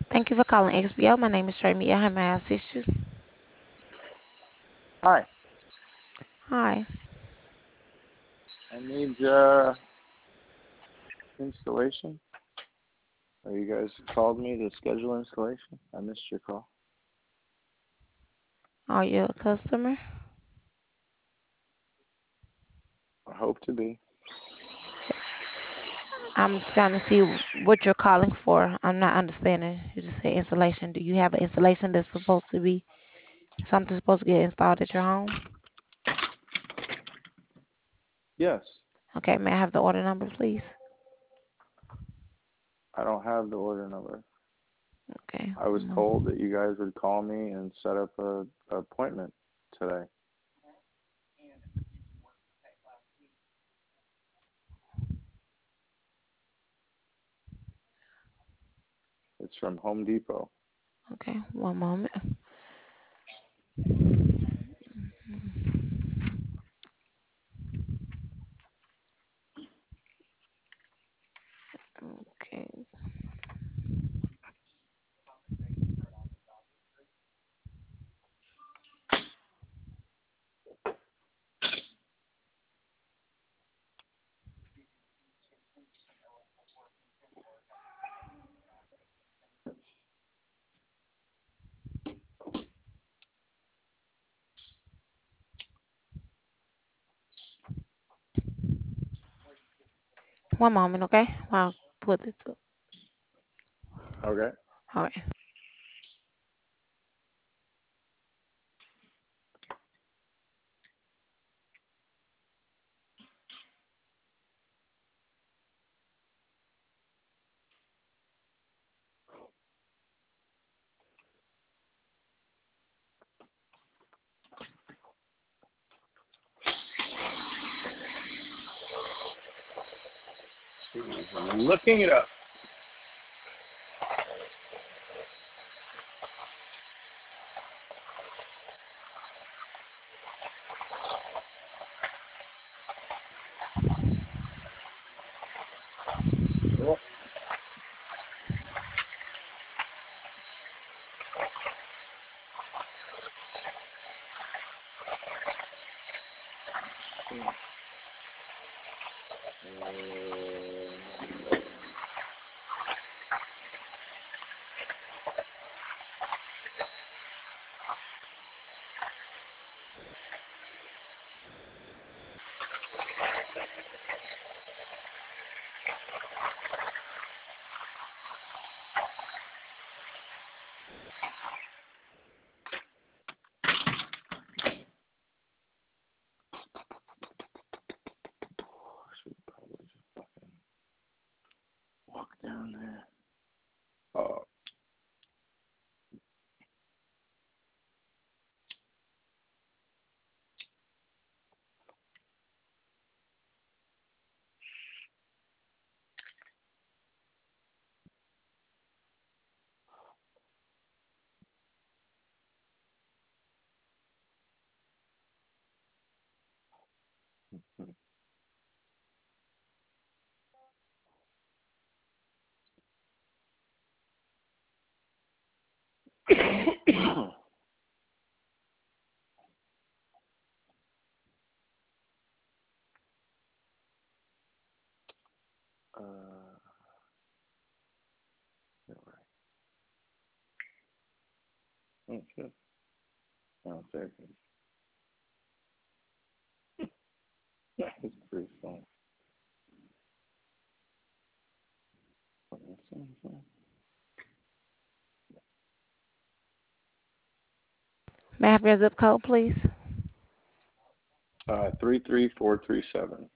Thank you for calling XBO. My name is Jamie. How may I assist you? Hi, Hi. I need installation. You guys called me to schedule installation. I missed your call. Are you a customer? I hope to be. I'm trying to see what you're calling for. I'm not understanding. You just say installation. Do you have an installation that's supposed to be something supposed to get installed at your home? Yes, Okay, may I have the order number, please? I don't have the order number. Okay. I was told that you guys would call me and set up a appointment today. It's from Home Depot. Okay, one moment. Okay. One moment, okay? I'll put it to. Okay. All right. I'm looking it up. Oh, I should probably just fucking walk down there. Oh, uh, yeah, right. Oh shit. Oh, there it's pretty fun. May I have your zip code, please? 33437.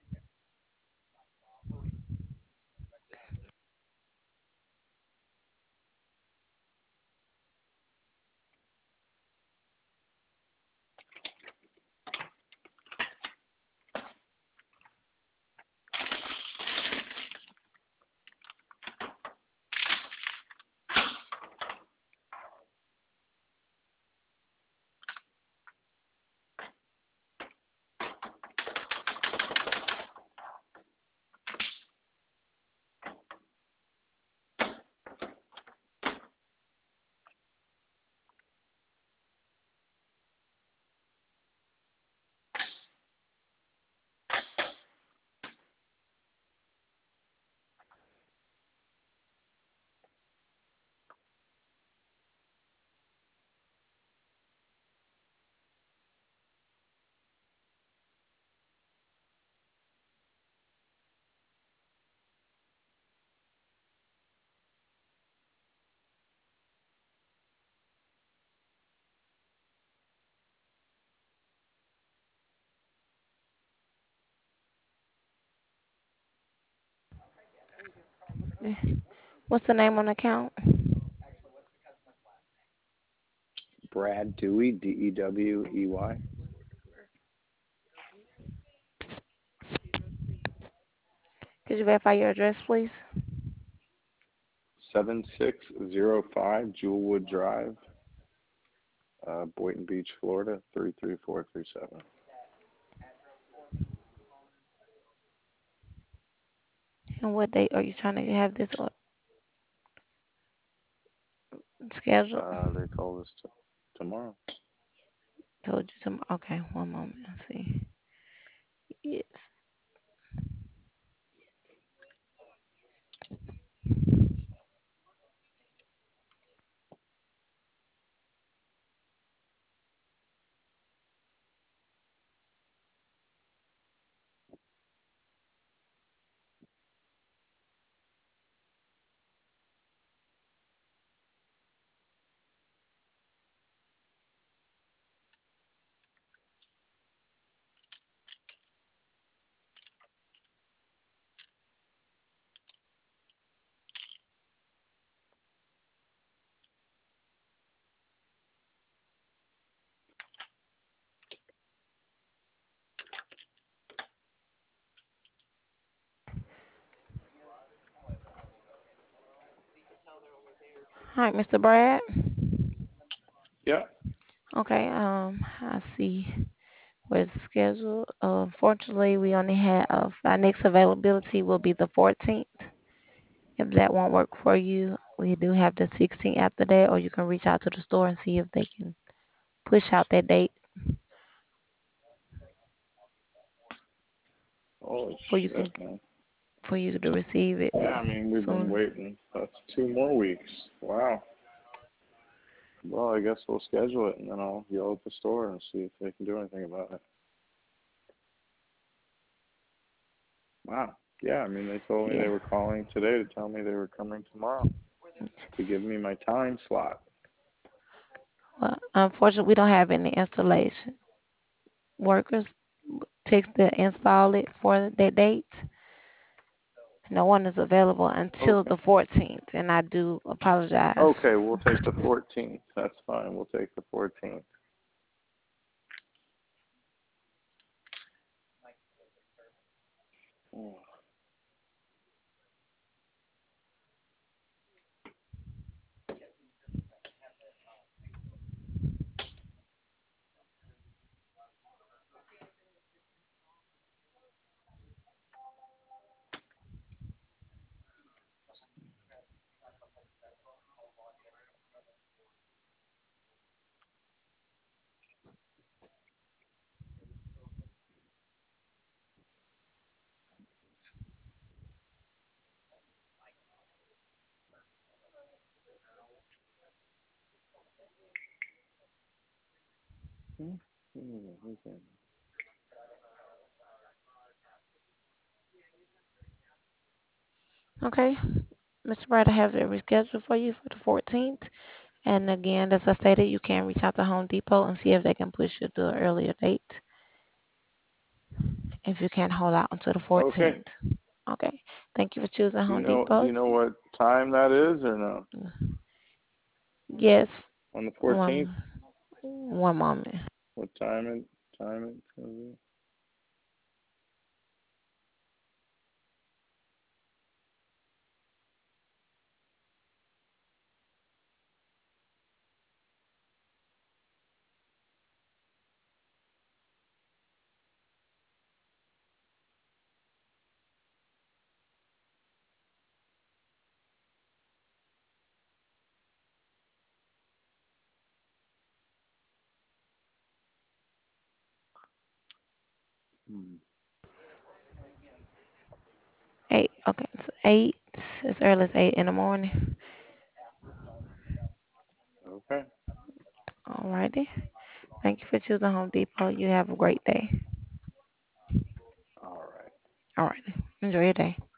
What's the name on the account? Brad Dewey, Dewey. Could you verify your address, please? 7605 Jewelwood Drive, Boynton Beach, Florida, 33437. And what date are you trying to have this scheduled? They called us tomorrow. Told you tomorrow. Okay, one moment. Let's see. Yes. All right, Mr. Brad. Yeah. Okay. I see where's the schedule. Unfortunately, we only have our next availability will be the 14th. If that won't work for you, we do have the 16th after that, or you can reach out to the store and see if they can push out that date Holy for you shit, can man. for you to receive it Yeah, I mean, we've been soon. waiting. That's 2 more weeks. Wow. Well, I guess we'll schedule it, and then I'll yell at the store and see if they can do anything about it. Wow. Yeah, I mean, they told me Yeah. they were calling today to tell me they were coming tomorrow to give me my time slot. Well, unfortunately, we don't have any installation workers to install it for that date. No one is available until Okay. the 14th, and I do apologize. Okay, we'll take the 14th. That's fine. We'll take the 14th. Oh. Hmm? Okay. Okay, Mr. Brad, I have it rescheduled for you for the 14th. And again, as I stated, you can reach out to Home Depot and see if they can push you to an earlier date if you can't hold out until the Okay. 14th. Okay. Thank you for choosing Do you Home know do Depot. you know what time that is or no? Yes. On the 14th? One moment. What time it's gonna be? Hmm. Eight. Okay. It's eight. As early as 8 in the morning. Okay. Alrighty. Thank you for choosing Home Depot. You have a great day. All right. Alrighty. Enjoy your day.